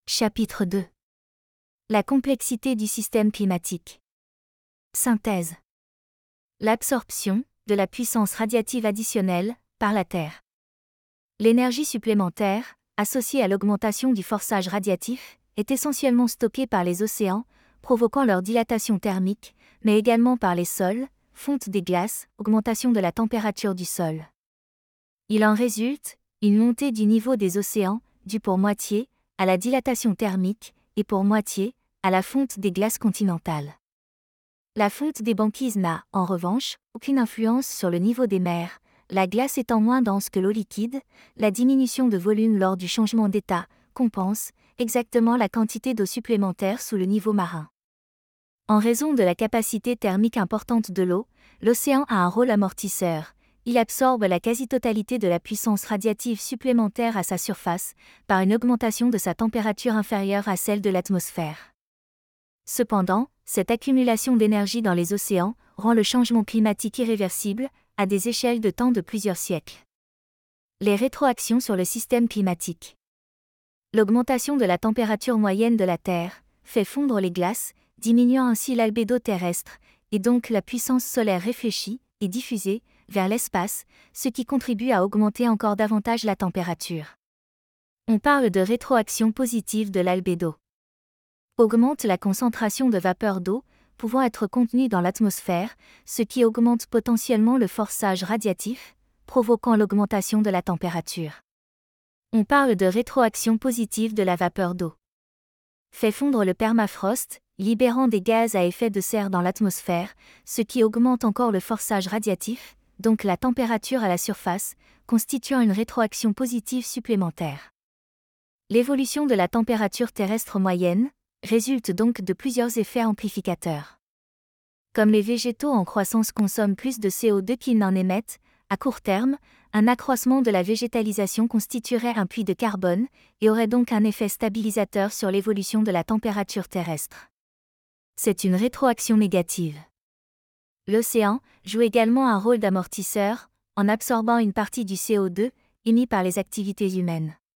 Chapitre 2. La complexité du système climatique. Synthèse. L'absorption de la puissance radiative additionnelle par la Terre. L'énergie supplémentaire, associée à l'augmentation du forçage radiatif, est essentiellement stockée par les océans, provoquant leur dilatation thermique, mais également par les sols, fonte des glaces, augmentation de la température du sol. Il en résulte une montée du niveau des océans, due pour moitié à la dilatation thermique et pour moitié à la fonte des glaces continentales. La fonte des banquises n'a, en revanche, aucune influence sur le niveau des mers, la glace étant moins dense que l'eau liquide. La diminution de volume lors du changement d'état compense exactement la quantité d'eau supplémentaire sous le niveau marin. En raison de la capacité thermique importante de l'eau, l'océan a un rôle amortisseur. Il absorbe la quasi-totalité de la puissance radiative supplémentaire à sa surface, par une augmentation de sa température inférieure à celle de l'atmosphère. Cependant, cette accumulation d'énergie dans les océans rend le changement climatique irréversible, à des échelles de temps de plusieurs siècles. Les rétroactions sur le système climatique. L'augmentation de la température moyenne de la Terre fait fondre les glaces, diminuant ainsi l'albédo terrestre, et donc la puissance solaire réfléchie et diffusée vers l'espace, ce qui contribue à augmenter encore davantage la température. On parle de rétroaction positive de l'albédo. Augmente la concentration de vapeur d'eau, pouvant être contenue dans l'atmosphère, ce qui augmente potentiellement le forçage radiatif, provoquant l'augmentation de la température. On parle de rétroaction positive de la vapeur d'eau. Fait fondre le permafrost, libérant des gaz à effet de serre dans l'atmosphère, ce qui augmente encore le forçage radiatif, donc la température à la surface, constituant une rétroaction positive supplémentaire. L'évolution de la température terrestre moyenne résulte donc de plusieurs effets amplificateurs. Comme les végétaux en croissance consomment plus de CO2 qu'ils n'en émettent, à court terme, un accroissement de la végétalisation constituerait un puits de carbone et aurait donc un effet stabilisateur sur l'évolution de la température terrestre. C'est une rétroaction négative. L'océan joue également un rôle d'amortisseur, en absorbant une partie du CO2 émis par les activités humaines.